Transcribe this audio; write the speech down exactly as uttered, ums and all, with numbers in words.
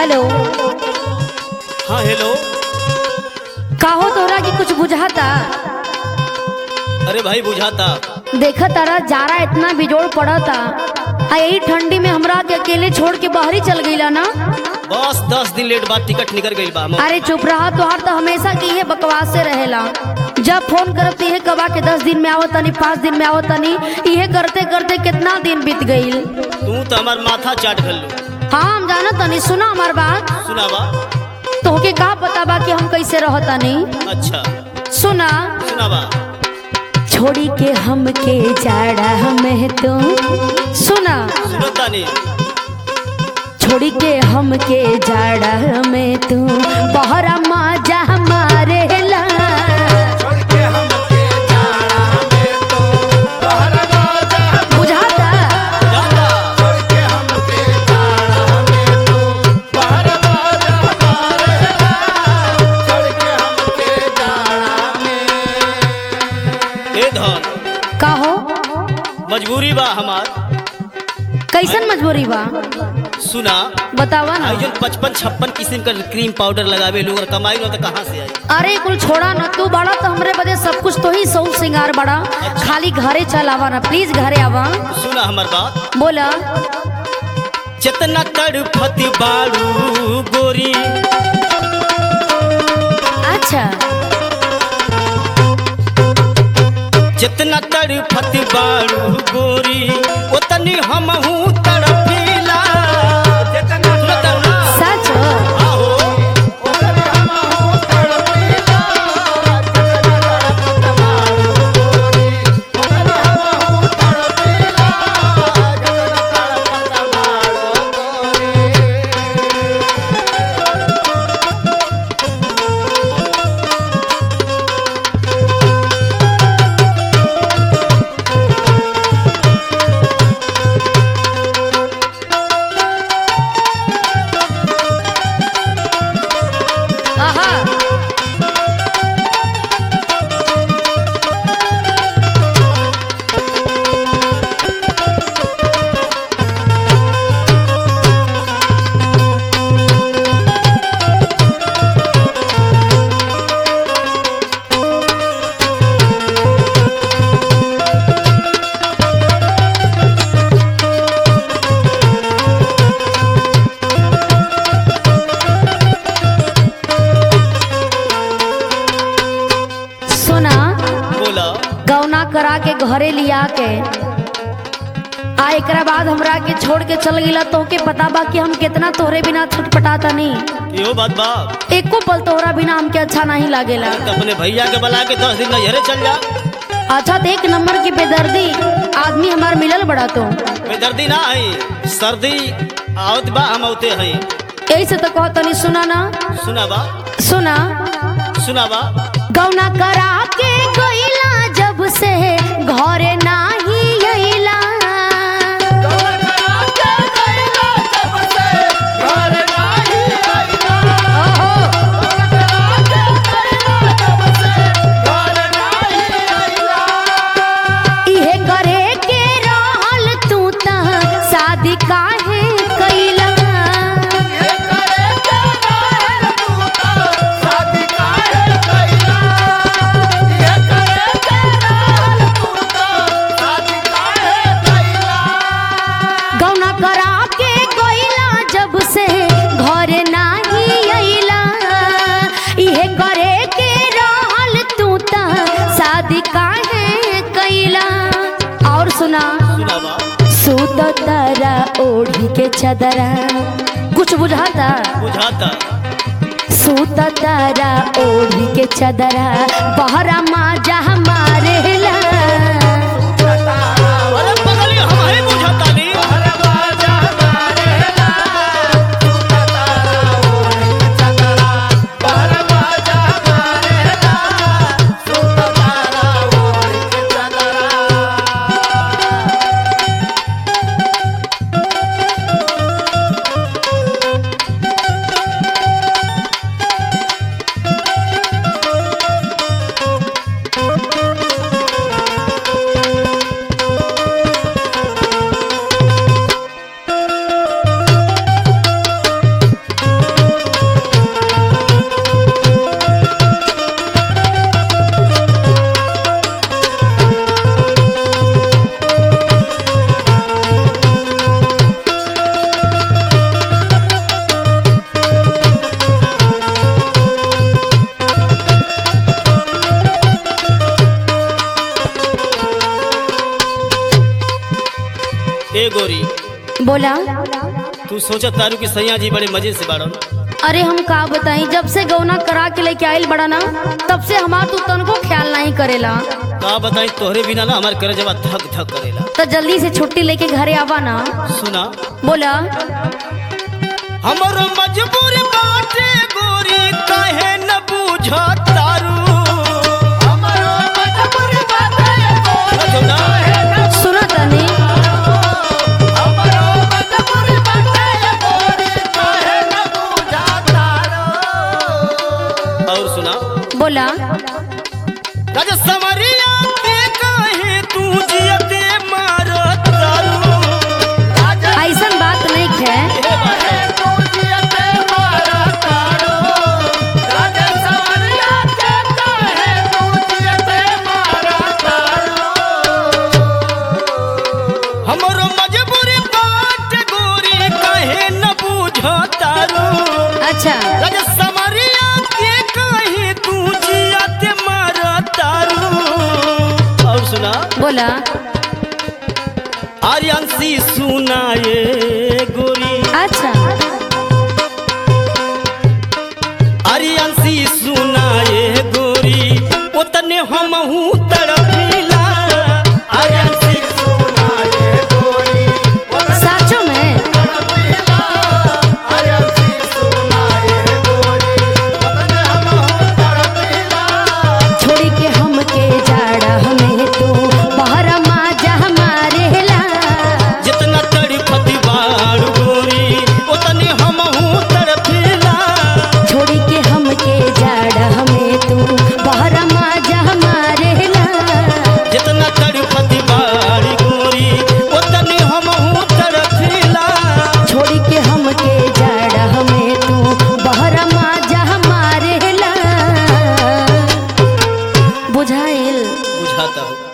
Hello. हाँ hello. काहो तोरा की कुछ बुझाता? अरे भाई बुझाता। देखा तारा जारा इतना बिजोड़ पड़ता, आ यही ठंडी में हमरा के अकेले छोड़ के बाहरी चल गईला ना। बस दस दिन लेट बाद टिकट निकल गई बा। अरे चुप रहा, तोहार तो हमेशा की है बकवास से रहेला। जब फोन करत इहे कबा के दस दिन में आवत तनी, पाँच दिन में आवत तनी, इहे करते करते कितना दिन बीत गईल। तू तो हमार माथा चाट गलू। हाँ हम जानत तनी, सुना हमार बात। सुनावा। तोहके का पता बा कि हम कैसे रहतानी? अच्छा सुना। सुनावा। छोड़ी के हम के जाड़ा हमें तो सुना। सुनता नहीं। छोड़ी के हम के जाड़ा हमें तू बहरा माजा हमारे ला। बुझाता? ए धन काहो मजबूरी बा हमार। कैसन मजबूरी बा? सुना। बतावा ना। आयोजन पचपन छप्पन किस्म का क्रीम पाउडर लगावे लोग और कमाई लो तो कहाँ से आई? अरे कुल छोड़ा ना, तू बड़ा तो हमरे बदे सब कुछ तो ही सौ सिंगार बड़ा। खाली घरे चल आवा ना, प्लीज घरे आवा। सुना हमार बात। बोला। जितना तड़फती बाड़ू गोरी। अच्छा। जितना तड़फती बाड़ू गोरी उतनी हमहू तड़फीला। सच? करा के घरे लिया के आ एकरा बाद हमरा के छोड़ के चल गिला, तो के पता बा कि हम कितना तोहरे बिना छटपटाता नहीं। यो बात बा। एको पल तोहरा बिना हमके अच्छा नहीं लागेला। तो अपने भैया के बुला के दस दिन में यहरे चल जा। अच्छा तो एक नंबर की बेदर्दी आदमी हमार मिलल बड़ा। तो बेदर्दी ना है, सर्दी आवत बा हम औते हैं। यही से तो कहत नहीं। सुना ना। सुना बा। सुना। सुना बा। गौना करा के गईला जब से घरे नाही अइला। इहे करे के रहल तू ता शादी काहे कइला? गौना करा के गईला जब से घरे नाही अइला। इहे करे के रहल तू ता शादी काहे कइला? और सुना। सुना बा। सूत तारा ओढ़ी के चदरा। कुछ बुझाता? बुझाता। सूत तारा ओढ़ी के चदरा बहरा माजा हमारे ला। अरे पगली हमारे बुझाता नहीं। गोरी, बोला। तू सोचा तारू की सैया जी बड़े मजे से बाड़न। अरे हम का बताई, जब से गौना करा के लेके आयल बड़ा ना, तब से हमार तू तनको ख्याल नहीं करेला। का बताई तोहरे बिना ना हमारे करे जवा धक धक करेला। तो जल्दी से छुट्टी लेके घरे आवा ना। सुना, बोला। हमरो मजबूरी बाटे गोरी, काहे न बूझा तारू। हमरो मजबूरी बाटे गोरी, काहे न सुना तनी। हमरो मजबूरी बाटे गोरी, काहे न बूझा तारू। और सुना, बोला। राजा समरिया के काहे तू जियते मारो तारू। ऐसन बात नहीं है। हमरो मजबूरी बाटे गोरी, काहे न बूझा तारू। अच्छा। राजा समरिया के काहे तू जियते मारो तारू। और सुना, बोला। आर्यांशी सुनाए गोरी, अच्छा। आर्यांशी सुनाए गोरी, उतने हमहू तड़पीला। आर्यांशी सुनाए गोरी, साचो में। तड़पीला। आर्यांशी सुनाए गोरी, उतने हमहू तड़पीला। छोड़ी के हमके जाड़ा हमें तू बाहर माजा हमारे ला। जितना तड़पती बाड़ गोरी, उतने हमहू तड़पीला। छोड़ी के हमके जाड़ा हमें तू बाहर माजा हमारे ला। जितना तड़पती बाड़ गोरी, उतने हमहू तड़पीला। छोड़ी के हमके जाड़ा हमें तू बाहर माजा हमारे ला। बुझाइल। बुझाता हूँ।